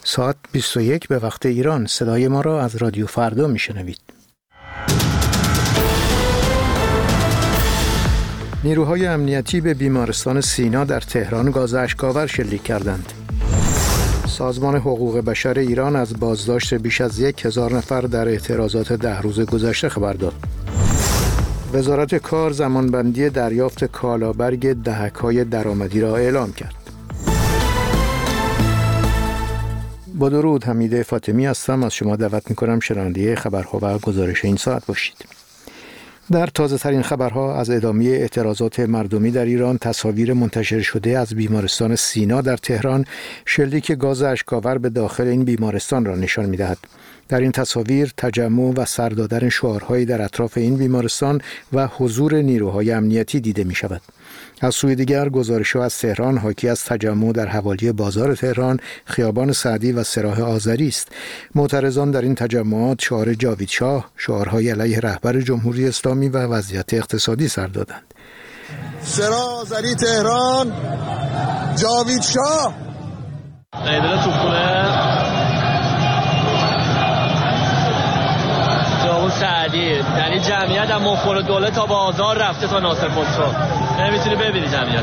ساعت 21 به وقت ایران. صدای ما را از رادیو فردا میشنوید. نیروهای امنیتی به بیمارستان سینا در تهران گاز اشک‌آور شلیک کردند. سازمان حقوق بشر ایران از بازداشت بیش از 1000 نفر در اعتراضات 10 روز گذشته خبر داد. وزارت کار زمانبندی دریافت کالابرگ دهک‌های درآمدی را اعلام کرد. با درود، حمید فاطمی هستم. از شما دعوت می‌کنم شنونده خبرها و گزارش این ساعت باشید. در تازه ترین خبرها از ادامه اعتراضات مردمی در ایران، تصاویر منتشر شده از بیمارستان سینا در تهران شلیک گاز اشک‌آور به داخل این بیمارستان را نشان می‌دهد. در این تصاویر تجمع و سر دادن شعارهایی در اطراف این بیمارستان و حضور نیروهای امنیتی دیده می‌شود. از سوی دیگر گزارش‌ها از تهران حاکی از تجمع در حوالی بازار تهران، خیابان سعدی و سراح آذری است. معترضان در این تجمعات شعار جاوید شاه، شعارهای علیه رهبر جمهوری اسلامی و وضعیت اقتصادی سر دادند. سراح آذری تهران، جاوید شاه. ایدل توپخونه، خیابان سعدی، یعنی جمعیت از مفخر دوله تا بازار رفته تا ناصر خسرو. نمیتونی ببینی جمعیت.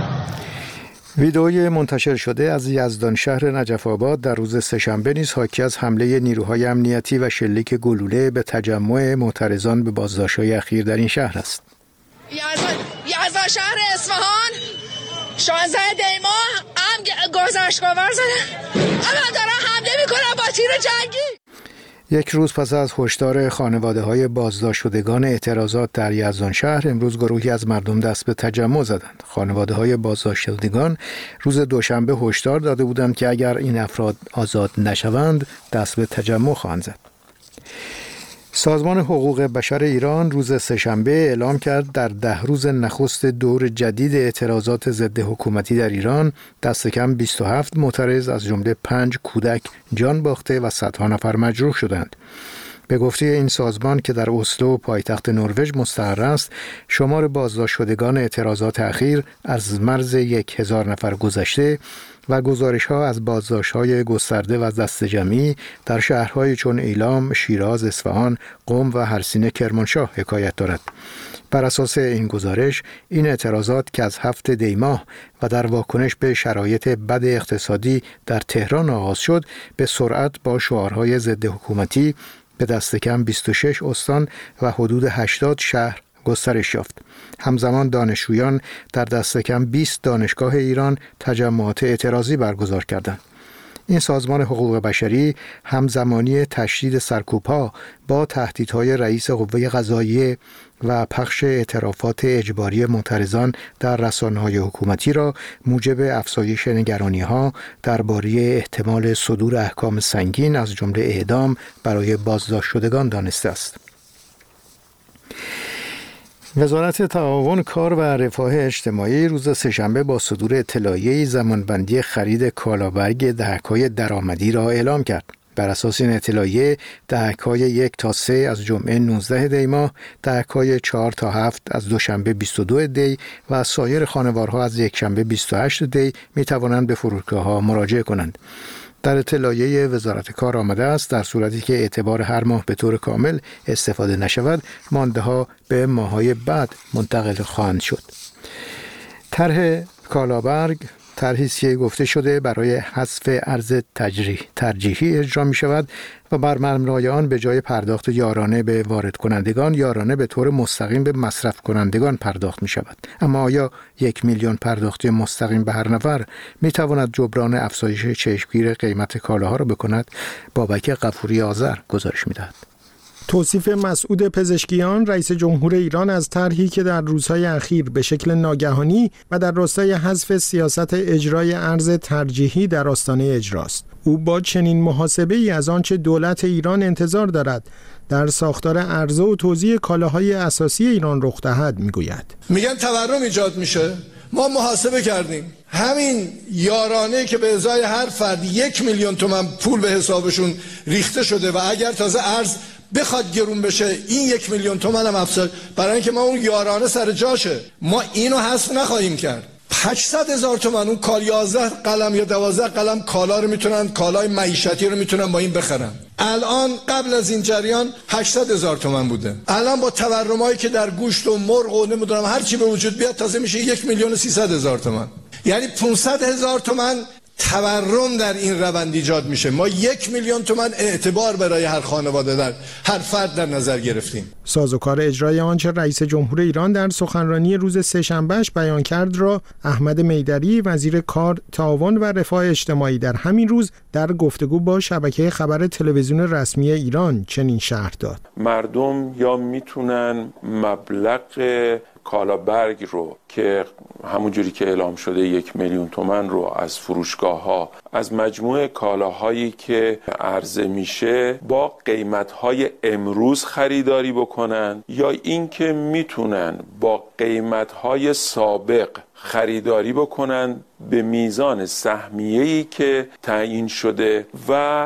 ویدئوی منتشر شده از یزدان شهر نجف آباد در روز سه‌شنبه نیز حاکی از حمله نیروهای امنیتی و شلیک گلوله به تجمع معترضان به بازداشت‌های اخیر در این شهر است. یزدان شهر اصفهان 16 دی ماه هم گاز اشک‌آور زدن. الان دارن حمله میکنن با تیر جنگی. یک روز پس از هشدار خانواده‌های بازداشت شدگان اعتراضات در یزدان شهر، امروز گروهی از مردم دست به تجمع زدند. خانواده‌های بازداشت شدگان روز دوشنبه هشدار داده بودند که اگر این افراد آزاد نشوند دست به تجمع خواهند زد. سازمان حقوق بشر ایران روز سه‌شنبه اعلام کرد در 10 روز نخست دور جدید اعتراضات ضد حکومتی در ایران دست کم 27 معترض از جمله 5 کودک جان باخته و صدها نفر مجروح شدند. به گفته این سازمان که در اسلو پایتخت نروژ مستقر است، شمار بازداشت شدگان اعتراضات اخیر از مرز 1000 نفر گذشته و گزارش‌ها از بازداشت‌های گسترده و دسته‌جمعی در شهرهای چون ایلام، شیراز، اصفهان، قم و هرسین کرمانشاه حکایت دارد. بر اساس این گزارش، این اعتراضات که از 7 دی ماه و در واکنش به شرایط بد اقتصادی در تهران آغاز شد، به سرعت با شعارهای ضد حکومتی به دست کم 26 استان و حدود 80 شهر گسترش یافت. همزمان دانشجویان در دست کم 20 دانشگاه ایران تجمعات اعتراضی برگزار کردند. این سازمان حقوق بشری همزمانی تشدید سرکوب‌ها با تهدیدهای رئیس قوه قضاییه و پخش اعترافات اجباری معترضان در رسانه‌های حکومتی را موجب افزایش نگرانی‌ها درباره احتمال صدور احکام سنگین از جمله اعدام برای بازداشت شدگان دانسته است. وزارت تعاون کار و رفاه اجتماعی روز سه‌شنبه با صدور اطلاعیه زمانبندی خرید کالابرگ دهک‌های درآمدی را اعلام کرد. بر اساس این اطلاعیه دهک‌های 1 تا 3 از جمعه 19 دی ماه، دهک‌های 4 تا 7 از دوشنبه 22 دی و سایر خانوارها از یکشنبه 28 دی می‌توانند به فرودگاه‌ها مراجعه کنند. در اطلاعیه وزارت کار آمده است در صورتی که اعتبار هر ماه به طور کامل استفاده نشود، مانده‌ها به ماه‌های بعد منتقل خواهند شد. طرح کالابرگ طرحی است که گفته شده برای حذف ارز ترجیحی اجرا می شود و بر مبنای آن به جای پرداخت یارانه به وارد کنندگان، یارانه به طور مستقیم به مصرف کنندگان پرداخت می شود. اما آیا 1 میلیون پرداخت مستقیم به هر نفر می تواند جبران افزایش چشمگیر قیمت کالاها را بکند؟ بابک غفوری آذر گزارش می دهد. توصیف مسعود پزشکیان رئیس جمهور ایران از طرحی که در روزهای اخیر به شکل ناگهانی و در راستای حذف سیاست اجرای ارز ترجیحی در آستانه اجراست. او با چنین محاسبه‌ای از آنچه دولت ایران انتظار دارد در ساختار عرضه و توزیع کالاهای اساسی ایران رخ دهد میگوید. میگن تورم ایجاد میشه. ما محاسبه کردیم همین یارانه که به ازای هر فرد 1 میلیون تومان پول به حسابشون ریخته شده و اگر تازه ارز بخواد گرون بشه این 1 میلیون تومان هم افزایش، برای اینکه ما اون یارانه سر جاشه، ما اینو حذف نخواهیم کرد. 800,000 تومان اون کال 11 قلم یا 12 قلم کالا رو میتونن، کالای معیشتی رو میتونن با این بخرن. الان قبل از این جریان 800,000 تومان بوده. الان با تورمایی که در گوشت و مرغ و نمیدونم هر چی به وجود بیاد تازه میشه 1,300,000 تومان. یعنی 500,000 تومان تورم در این روند ایجاد میشه. ما 1,000,000 تومان اعتبار برای هر خانواده در هر فرد در نظر گرفتیم. سازوکار اجرای آنچه رئیس جمهور ایران در سخنرانی روز سه‌شنبهش بیان کرد را احمد میدری وزیر کار، تعاون و رفاه اجتماعی در همین روز در گفتگو با شبکه خبر تلویزیون رسمی ایران چنین شرح داد: مردم یا میتونن مبلغ کالابرگ رو که همونجوری که اعلام شده 1,000,000 تومان رو از فروشگاه ها از مجموع کالاهایی که عرضه میشه با قیمت‌های امروز خریداری بکنن، یا اینکه میتونن با قیمت‌های سابق خریداری بکنن به میزان سهمیه‌ای که تعیین شده و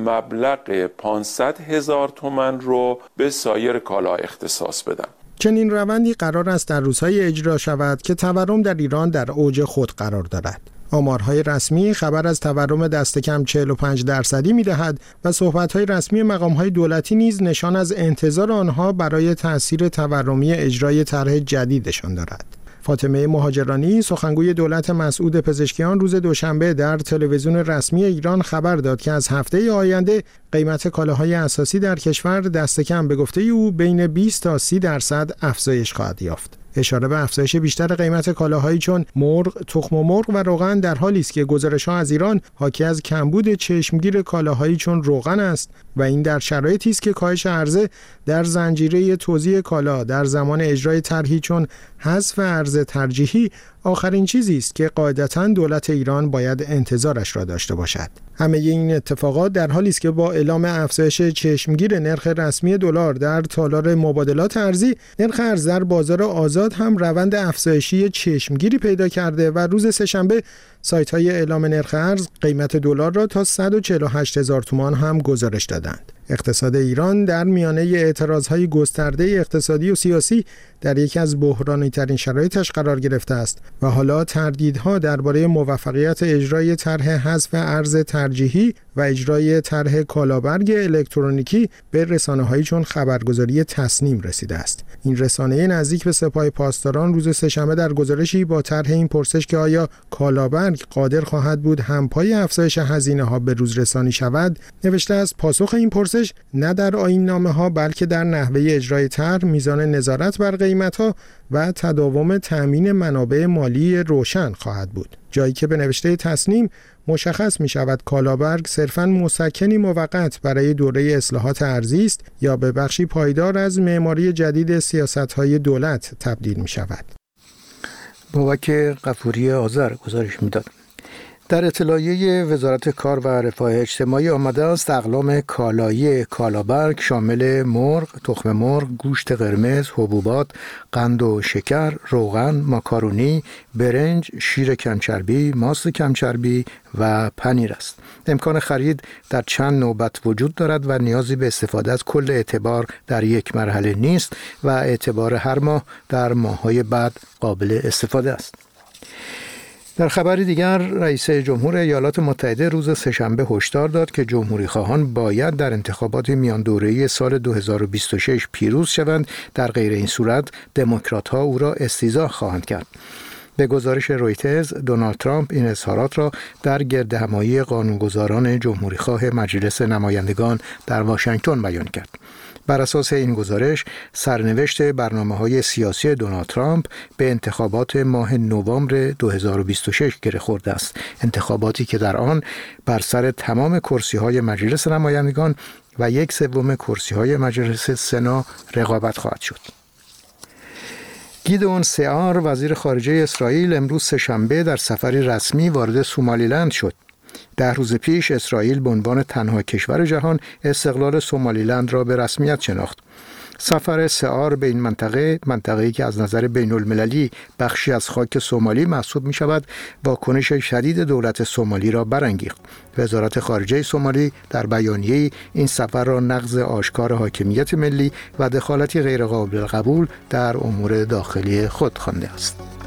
مبلغ 500,000 تومان رو به سایر کالا اختصاص بدن. چنین روندی قرار است در روزهای اجرا شود که تورم در ایران در اوج خود قرار دارد. آمارهای رسمی خبر از تورم دست کم 45% می‌دهد و صحبت‌های رسمی مقام‌های دولتی نیز نشان از انتظار آنها برای تأثیر تورمی اجرای طرح جدیدشان دارد. فاطمه مهاجرانی سخنگوی دولت مسعود پزشکیان روز دوشنبه در تلویزیون رسمی ایران خبر داد که از هفته آینده قیمت کالاهای اساسی در کشور دست کم به گفته او بین 20 تا 30% افزایش خواهد یافت. اشاره به افزایش بیشتر قیمت کالاهایی چون مرغ، تخم مرغ و روغن در حالی است که گزارش‌ها از ایران حاکی از کمبود چشمگیر کالاهایی چون روغن است و این در شرایطی است که کاهش عرضه در زنجیره توزیع کالا در زمان اجرای طرحی چون حذف ارز ترجیحی آخرین چیزی است که قاعدتاً دولت ایران باید انتظارش را داشته باشد. همه این اتفاقات در حالی است که با اعلام افزایش چشمگیر نرخ رسمی دلار در تالار مبادلات ارزی، نرخ ارز در بازار آزاد هم روند افزایشی چشمگیری پیدا کرده و روز سه‌شنبه سایت‌های اعلام نرخ ارز قیمت دلار را تا 148,000 تومان هم گزارش دادند. اقتصاد ایران در میانه اعتراضهای گسترده اقتصادی و سیاسی در یکی از بحرانی‌ترین شرایطش قرار گرفته است و حالا تردیدها درباره موفقیت اجرای طرح حذف ارز ترجیحی و اجرای طرح کالابرگ الکترونیکی به رسانه‌هایی چون خبرگزاری تصنیم رسیده است. این رسانه نزدیک به سپاه پاسداران روز سه‌شنبه در گزارشی با طرح این پرسش که آیا کالابرگ قادر خواهد بود همپای افزایش هزینه‌ها به روز رسانی شود، نوشته است پاسخ این پرسش نه در آیین‌نامه‌ها بلکه در نحوه اجرای طرح، میزان نظارت بر قیمت‌ها و تداوم تأمین منابع مالی روشن خواهد بود. جایی که به نوشته تصنیم مشخص می شود کالابرگ صرفاً مسکنی موقت برای دوره اصلاحات ارزی است یا به بخشی پایدار از معماری جدید سیاست‌های دولت تبدیل می شود. بابک غفوری آذر گزارش می‌داد. در اطلاعیه وزارت کار و رفاه اجتماعی آمده است اقلام کالایی کالابرگ شامل مرغ، تخم مرغ، گوشت قرمز، حبوبات، قند و شکر، روغن، ماکارونی، برنج، شیر کمچربی، ماست کمچربی و پنیر است. امکان خرید در چند نوبت وجود دارد و نیازی به استفاده از کل اعتبار در یک مرحله نیست و اعتبار هر ماه در ماه‌های بعد قابل استفاده است. در خبر دیگر رئیس جمهور ایالات متحده روز سه‌شنبه هشدار داد که جمهوری خواهان باید در انتخابات میان دوره‌ای سال 2026 پیروز شوند، در غیر این صورت دموکرات‌ها او را استیضاح خواهند کرد. به گزارش رویترز دونالد ترامپ این اظهارات را در گردهمایی قانونگذاران جمهوری خواه مجلس نمایندگان در واشنگتن بیان کرد. بر اساس این گزارش سرنوشت برنامه‌های سیاسی دونالد ترامپ به انتخابات ماه نوامبر 2026 گره خورده است، انتخاباتی که در آن بر سر تمام کرسی‌های مجلس نمایندگان و 1/3 کرسی‌های مجلس سنا رقابت خواهد شد. گیدئون سعار وزیر خارجه اسرائیل امروز سه‌شنبه در سفری رسمی وارد سومالیلند شد. 10 روز پیش اسرائیل به عنوان تنها کشور جهان استقلال سومالیلند را به رسمیت شناخت. سفر سعار به این منطقه‌ای که از نظر بین‌المللی بخشی از خاک سومالی محسوب می شود، واکنش شدید دولت سومالی را برانگیخت. وزارت خارجه سومالی در بیانیه‌ای این سفر را نقض آشکار حاکمیت ملی و دخالتی غیرقابل قبول در امور داخلی خود خوانده است.